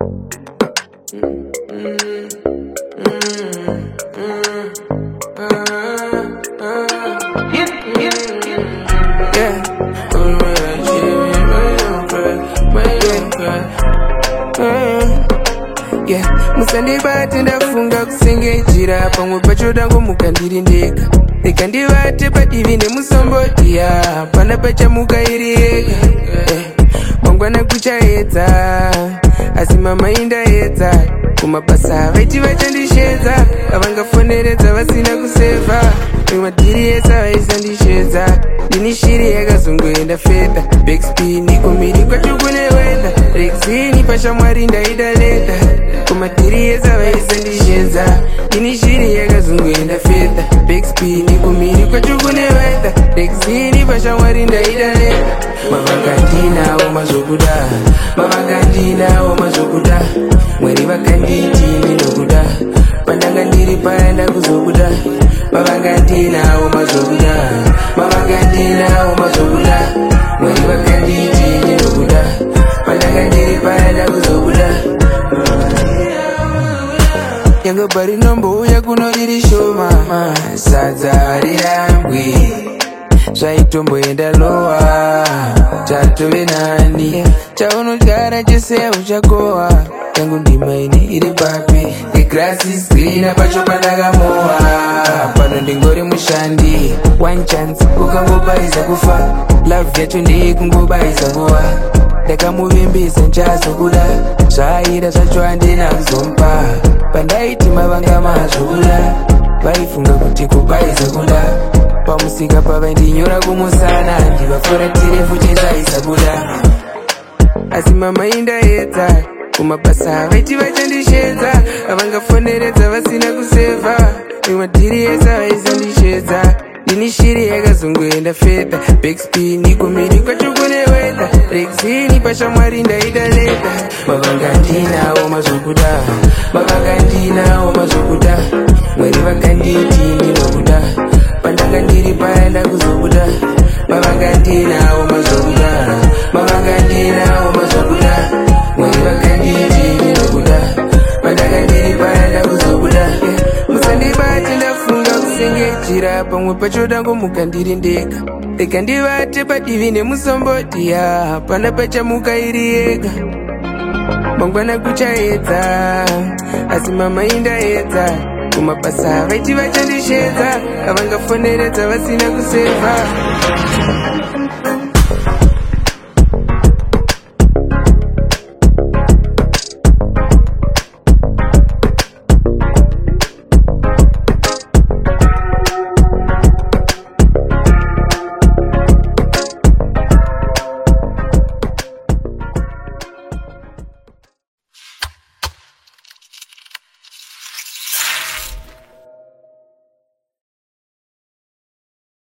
Musandibate ndafunga kusengejira pamwe pacho dango mukandiri ndega ndikandivate padivi nemusombodiya pana pachamuka iri yega mangwana kuchaedza asi mamaindaedza kumabasa vaiti vachandishedza avangafoneredza vasina kusevha madhiri esa vaisandishedza ndini shiri yakazongoenda fedha backspin kumiri kwacho kune wenda rexini pashamwari ndaida leda kumadhiri esa vaisandishedza ndini shiri yakazongoenda fedha backspin kumiri kwacho kune wenda rexini pashamwari ndaida leda mavakandinawo mazokuda mavakandinawo mazokuda mwari vakanditi ndinokuda pandanga ndiri paenda kuzokuda mavakandinawo mazokuda mavakandinawo mazokuda mwari vakanditi ndinokuda pandanga ndiri paenda kuzokuda yango bari nombouya kuno riri shoma sadza rirambwi zvaitomboenda lowa chatove nani chaunodyara chese uchakohwa yangu ndima ine iri papi the grass is greener pacho pandakamowa pano ndingori mushandi one chance ukangobayisa kufa love yacho ndeye kungobayisa nguva ndakamuvimbisa nchazokuda zvaira zvacho handina kuzompa pandaiti mavanga mazvokuda vaifunga kuti kubayisa kuda pamusika pavaindinyora kumusana ndivafuratire futi zvaisa kuda asi mamaindaedza kumabasa vaiti vachandishedza avangafoneredza vasina kusevha madhiri esa vaisandishedza ndini shiri yakazongoenda fedha backspin kumiri kwacho kune wenda rexini pashamwari ndaida leda mavangandinawo mazokuda mavangandinawo mazokuda mwari vakanditi ndinokuda pandanga ndiri paenda kuzokuda mavangandinawo mazokuda mavangandinawo mazokuda mwari vakanditi ndinokuda pandanga ndiri paenda kuzokuda musandibate ndafunga kusengejira pamwe pacho dango mukandiri ndega ndikandivate padivi nemusombodiya pana pachamuka iri yega mangwana kuchaedza asi mamaindaedza kumabasa vaiti vachandishedza avangafoneredza vasina kusevha